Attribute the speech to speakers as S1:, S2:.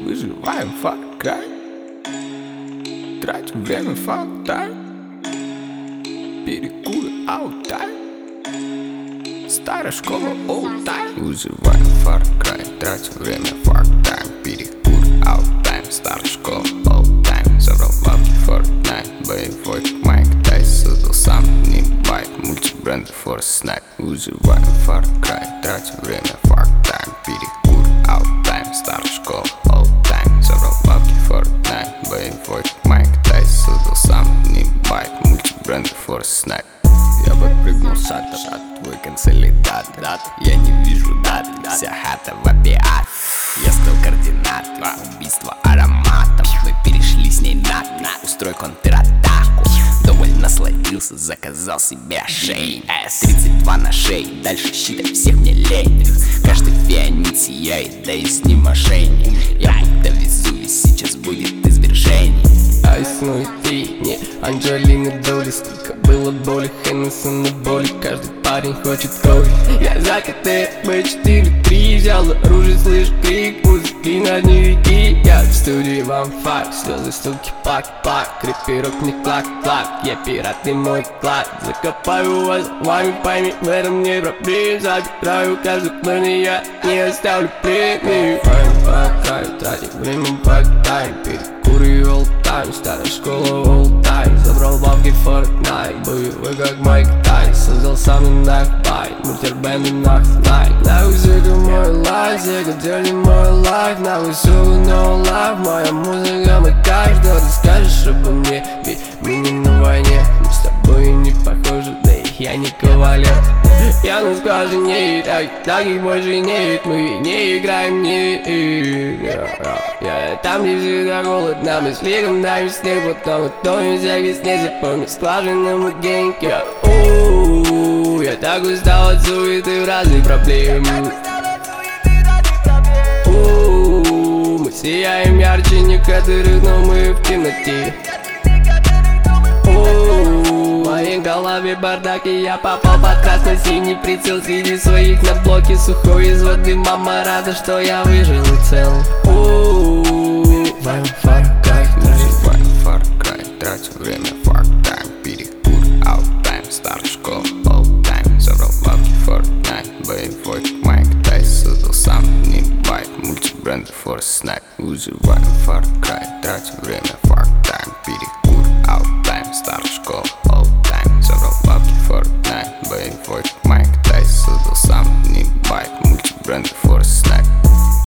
S1: Выживаем Far Cry, тратим время Far Time, перекуры Алтай, старая школа Old Time. Выживаем Far Cry, тратим время Far Time, перекуры Алтай, старая школа Old Time. Забрал бабки Fortnite, боевой Майк Тайс, создал сам не байк, мультибренд Fortnite. Выживаем Far Cry, тратим время Far Time, перекуры Алтай, старая школа Old Time. Забрал бабки Fortnite, боевой Майк Тайс, создал сам не байк, мультибренд Fortnite. Я подпрыгнул шат, твой консолидат. Я не вижу дат, вся хата в опиат. Я стал координаты, убийство ароматом. Мы перешли с ней на устрой контратаку. Довольно насладился, заказал себе ошейник. 32 на шее, дальше считай всех мне лень. Каждый фианит сияет, да и с ним мошенник. Я будто Везувий, сейчас будет извержение. Айс, ну и ты, не Анджелина Джоли. Сколько было боли, Хеннесона боли. Каждый парень хочет коли. Я за КТ, Б4-3 взял оружие, слышь крик музыки на дне реки. Я в студии вам факт, слезы, стуки, плак-плак. Крепирок не клак-клак, я пират и мой клад. Закопаю вас вами, пойми, в этом не проблем. Забираю каждый план, и я не оставлю пленных. Пока тратим время, пока перекурю all time. Старая школа Old Time. Забрал бабки Fortnite, боевой как Майк Тайс, создал сам нахбайт, мультибренд Fortnite. Нахуй зэка мой лайф, зэка дерни мой лайф. Нахуй сука no life, моя музыка мой кайф. Что ты скажешь обо мне, ведь мы не на войне. Мы с тобой не похожи, да и я не кавалер. Я на скаже не таких больше нет. Мы не играем, не там, где всегда холодно, мы слишком даем снег. Потом утонем вся весне, запомни скважинному геньке. Я так устал от суеты в разные проблемы. Мы сияем ярче некоторых, но мы в темноте. В моей голове бардак, и я попал под красно-синий прицел. Среди своих на блоке сухой из воды. Мама рада, что я выжил и цел. Выживаем Far Cry, тратим время Far Time, перекур Out Time, старая школа Old Time. Забрал бабки Fortnite, боевой Майк Тайс, создал сам не байк, мультибренд Fortnite. Выживаем Far Cry, тратим время Far Time, перекур Out Time, старая